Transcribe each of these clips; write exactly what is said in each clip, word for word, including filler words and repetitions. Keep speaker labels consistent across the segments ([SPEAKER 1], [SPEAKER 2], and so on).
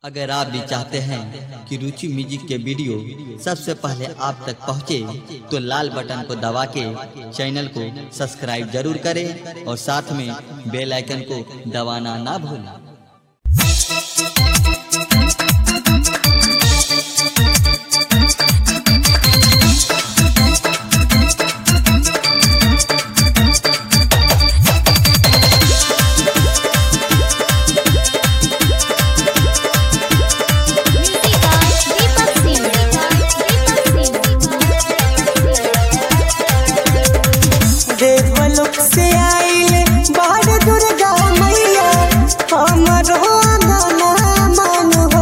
[SPEAKER 1] अगर आप भी चाहते हैं कि रुचि म्यूजिक के वीडियो सबसे पहले आप तक पहुंचे, तो लाल बटन को दबा के चैनल को सब्सक्राइब जरूर करें और साथ में बेल आइकन को दबाना ना भूलें।
[SPEAKER 2] देवलोक से आइले बाड़ दुर्गा मैया, हमरो अंगना मन हो।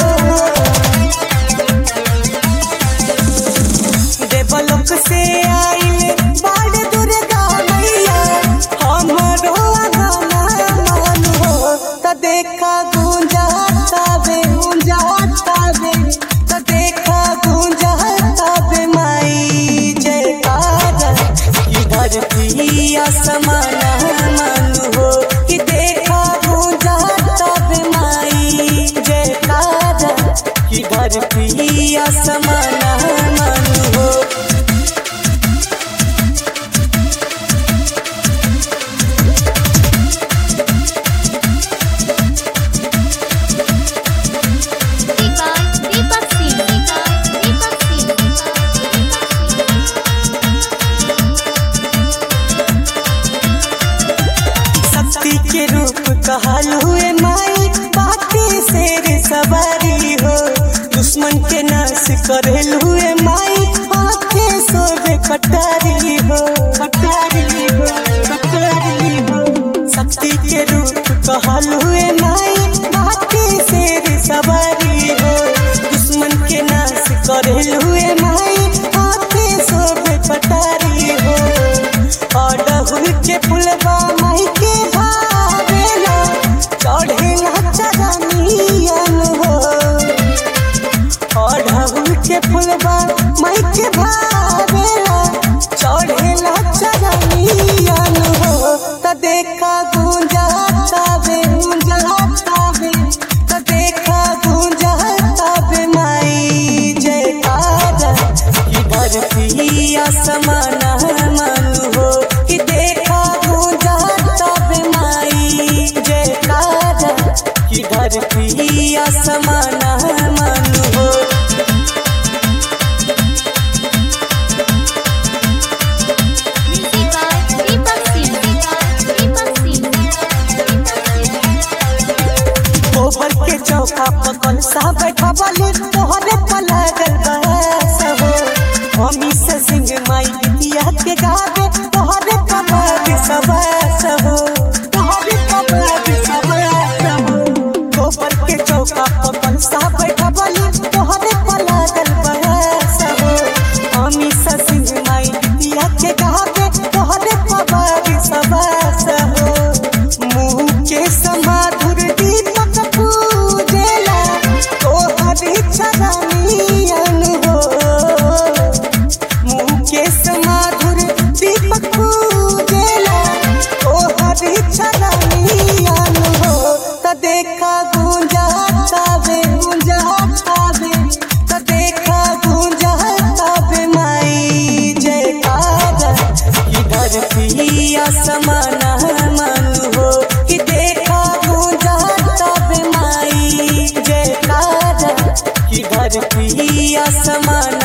[SPEAKER 2] देवलोक से आइले बाड़ दुर्गा मैया, हमरो अंगना मन हो। त देखा गूंजाता बे गूंजाता बे, त देखा गूंजाता बे माई जयकारा धरती आसमाना मन हो। कि देखा गूंजाता बे माई जयकारा, कि धरती आसमाना मन हो। के रूप कहलू ए माई, बाकी शेर सवारी हो। दुश्मन के नाश करेलू ए माई, आँखे सोबे कटारी हो कटारी हो कटारी हो। शक्ति के रूप कहलू ए माई, बाकी शेर सवारी हो। दुश्मन के नाश करेलू ए माई, आँखे सोबे कटारी हो। अड़हुल के फुलवा माई के चढ़ेला चरनियन हो। अड़हुल के फुलवा माई के भावेला, चढ़ेला चरनियन हो। त देखा गूंजाता बे गूंजाता बे, त देखा गूंजाता बे माई जयकारा, कि धरती आसमाना मन हो। कि देखा गूंजाता बे माई जयकारा, कि धरती आसमाना मन हो। गोबर के चौका पकल सा बैठा वाले तोहरे पलगल बस हो। मम्मी से सिंह माई बिटिया के गावे, तोहरे पलग सबस हो तोहरे पलग सबस हो। गोबर के चौका पकल सा बैठा वाले तोहरे पलगल बस हो। मम्मी से सिंह माई बिटिया के गावे, तोहरे पलग सबस हो। मुँह के समाधुर दीपक पूजेला, तोहरे चरनियन हो। मुँह के समाधुर दीपक पूजेला, तोहरे चरनियन हो। त देखा गूंजाता बे गूंजाता बे, त देखा गूंजाता बे माई जयकारा, कि धरती आसमाना मन हो। कि देखा गूंजाता बे माई जयकारा, कि धरती आसमाना